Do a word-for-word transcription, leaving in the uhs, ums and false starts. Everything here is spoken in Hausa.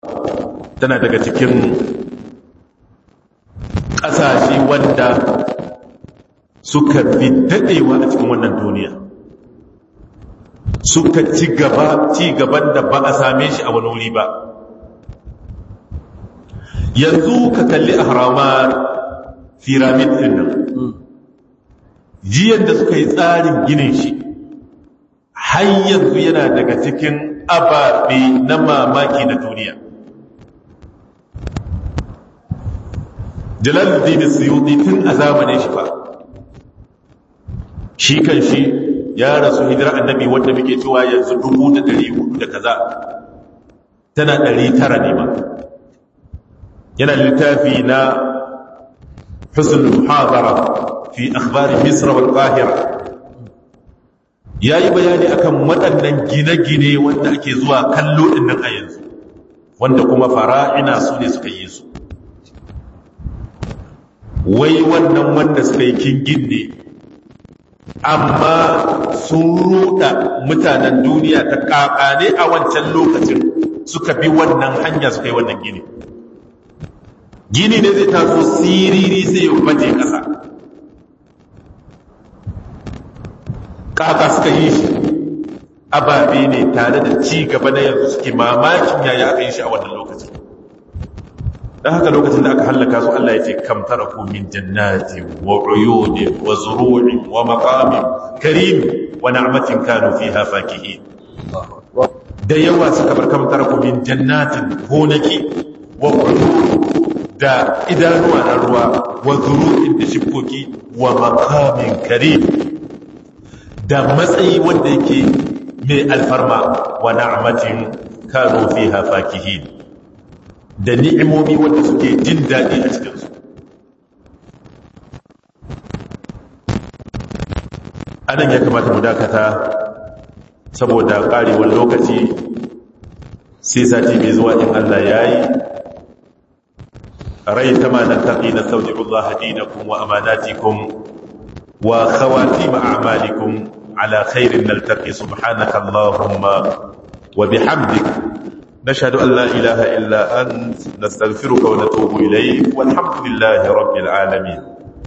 tana daga cikin ƙasashe wanda suka fi daɗewa a cikin wannan duniya, suka ci gaba ci gaban da ba a same shi a wani wuri ba. Yanzu ka kalli ahramar pyramid din nan, jiyan da suka yi tsarin ginin shi har yanzu yana daga cikin ababe na mamaki na duniya. Jalaluddin Suyuti tun a zamanin shi fa, shi kan shi ya rasu hijira annabi wanda muke cewa yanzu dubu da ɗari hudu da kaza, tana ɗari tara ne ma. Yana littafi na husnul muhadara fi akhbari Misr wal Qahira, yayi bayani akan waɗannan gine-gine wanda ake zuwa kallo din nan a yanzu, wanda kuma fara'ina su ne suka yi su. Wai wannan wanda suka yi kingin ne, amma sun ruɗa mutanen duniya ta kakane a wancan lokacin suka bi wannan hanya suka yi wannan gini. Gini ne zai taso siriri sai ya baje ƙasa. Kaka suka yi shi, ababe ne tare da ci gaba na yanzu suke mamakin yaya aka yi shi a wannan lokacin. Dan haka lokacin da aka hallaka su, Allah ya ce kam taraku min jannati wa uyuni wa zuru'in wa maqamin karim wa na'matin kanu fiha fakihin. Da yawa suka bar kam taraku min jannatin gonaki wa uyuni da idanuwa na ruwa wa zuru'in da shikoki wa maqamin karim da matsayi wanda yake mai alfarma wa na'matin kanu fiha fakihin, da ni'imomi wanda suke jin daɗi a cikinsu. Anan ya kamata mu dakata saboda ƙarewar lokaci, sai sati mai zuwa in Allah ya yi. rai ta ma nan taƙi na sauji'ullah dinakum wa amanatikum wa khawatim a'malikum ala khairin naltaqi subhanaka allahumma wa bihamdik نشهد أن لا إله إلا أنت نستغفرك ونتوب إليك والحمد لله رب العالمين.